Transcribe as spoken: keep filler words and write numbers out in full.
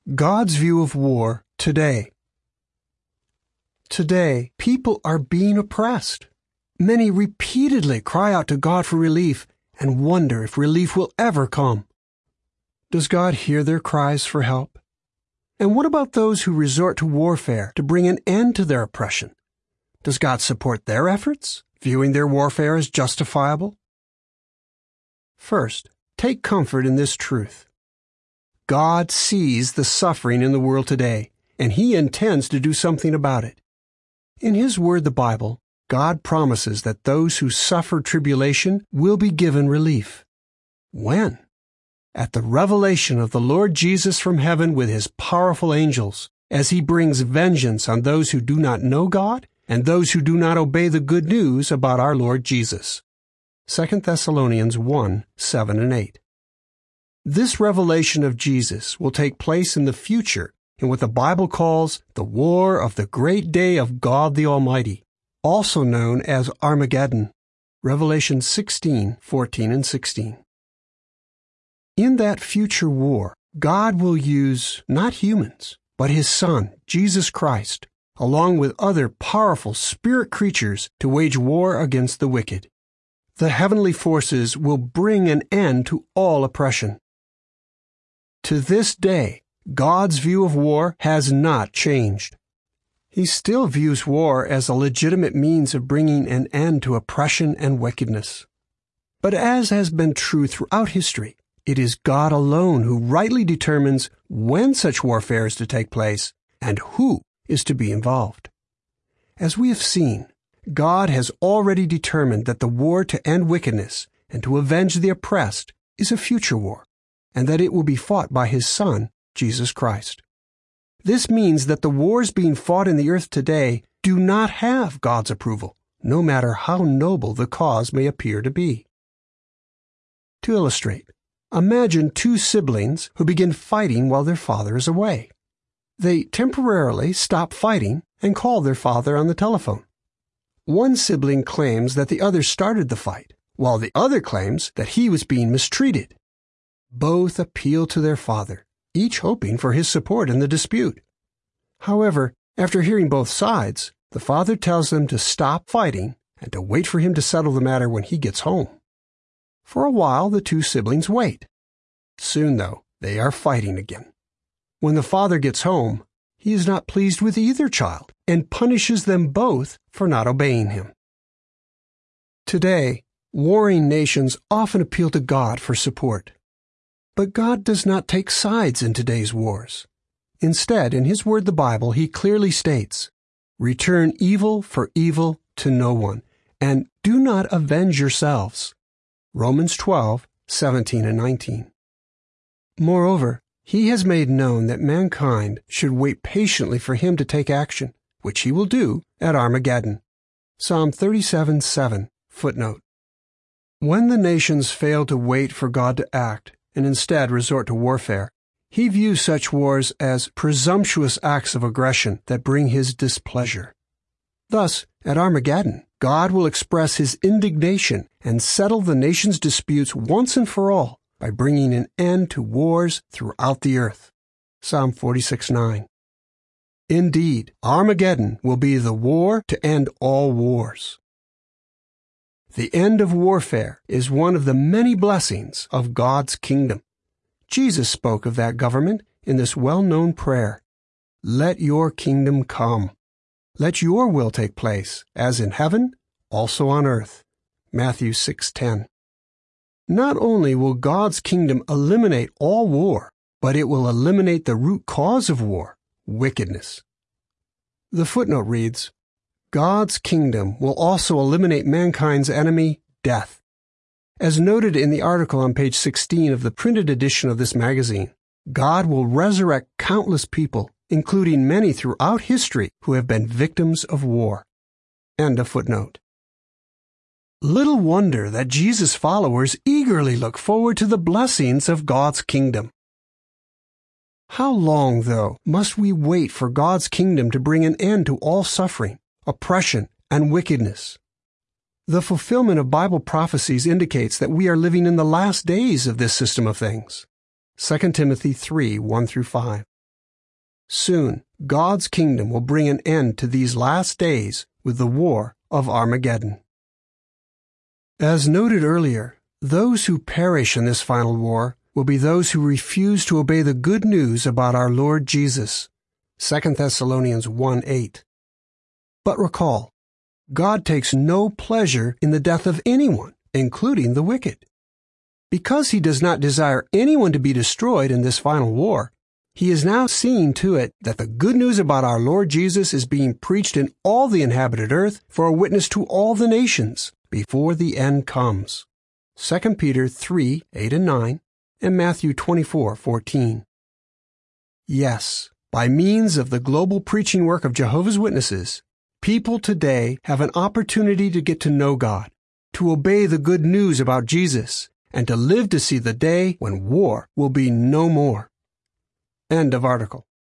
God's view of war today. Today, people are being oppressed. Many repeatedly cry out to God for relief and wonder if relief will ever come. Does God hear their cries for help? And what about those who resort to warfare to bring an end to their oppression? Does God support their efforts, viewing their warfare as justifiable? First, take comfort in this truth. God sees the suffering in the world today, and He intends to do something about it. In His Word, the Bible, God promises that those who suffer tribulation will be given relief. When? At the revelation of the Lord Jesus from heaven with His powerful angels, as He brings vengeance on those who do not know God and those who do not obey the good news about our Lord Jesus. Second Thessalonians one, seven and eight. This revelation of Jesus will take place in the future in what the Bible calls the war of the great day of God the Almighty, also known as Armageddon, Revelation sixteen, fourteen and sixteen. In that future war, God will use not humans, but His Son, Jesus Christ, along with other powerful spirit creatures to wage war against the wicked. The heavenly forces will bring an end to all oppression. To this day, God's view of war has not changed. He still views war as a legitimate means of bringing an end to oppression and wickedness. But as has been true throughout history, it is God alone who rightly determines when such warfare is to take place and who is to be involved. As we have seen, God has already determined that the war to end wickedness and to avenge the oppressed is a future war, and that it will be fought by His Son, Jesus Christ. This means that the wars being fought in the earth today do not have God's approval, no matter how noble the cause may appear to be. To illustrate, imagine two siblings who begin fighting while their father is away. They temporarily stop fighting and call their father on the telephone. One sibling claims that the other started the fight, while the other claims that he was being mistreated. Both appeal to their father, each hoping for his support in the dispute. However, after hearing both sides, the father tells them to stop fighting and to wait for him to settle the matter when he gets home. For a while, the two siblings wait. Soon, though, they are fighting again. When the father gets home, he is not pleased with either child and punishes them both for not obeying him. Today, warring nations often appeal to God for support. But God does not take sides in today's wars. Instead, in His Word, the Bible, He clearly states, "Return evil for evil to no one, and do not avenge yourselves." Romans twelve, seventeen and nineteen. Moreover, He has made known that mankind should wait patiently for Him to take action, which He will do at Armageddon. Psalm thirty-seven, seven, footnote. When the nations fail to wait for God to act, and instead resort to warfare, He views such wars as presumptuous acts of aggression that bring His displeasure. Thus, at Armageddon, God will express His indignation and settle the nations' disputes once and for all by bringing an end to wars throughout the earth. Psalm forty-six, nine. Indeed, Armageddon will be the war to end all wars. The end of warfare is one of the many blessings of God's kingdom. Jesus spoke of that government in this well-known prayer, "Let your kingdom come. Let your will take place, as in heaven, also on earth." Matthew six, ten. Not only will God's kingdom eliminate all war, but it will eliminate the root cause of war, wickedness. The footnote reads, God's kingdom will also eliminate mankind's enemy, death. As noted in the article on page sixteen of the printed edition of this magazine, God will resurrect countless people, including many throughout history who have been victims of war. End of footnote. Little wonder that Jesus' followers eagerly look forward to the blessings of God's kingdom. How long, though, must we wait for God's kingdom to bring an end to all suffering, oppression, and wickedness? The fulfillment of Bible prophecies indicates that we are living in the last days of this system of things. Second Timothy three, one through five. Soon, God's kingdom will bring an end to these last days with the war of Armageddon. As noted earlier, those who perish in this final war will be those who refuse to obey the good news about our Lord Jesus. Second Thessalonians one eight. But recall, God takes no pleasure in the death of anyone, including the wicked. Because he does not desire anyone to be destroyed in this final war, he is now seeing to it that the good news about our Lord Jesus is being preached in all the inhabited earth for a witness to all the nations before the end comes. Second Peter three eight and nine and Matthew twenty-four fourteen. Yes, by means of the global preaching work of Jehovah's Witnesses, people today have an opportunity to get to know God, to obey the good news about Jesus, and to live to see the day when war will be no more. End of article.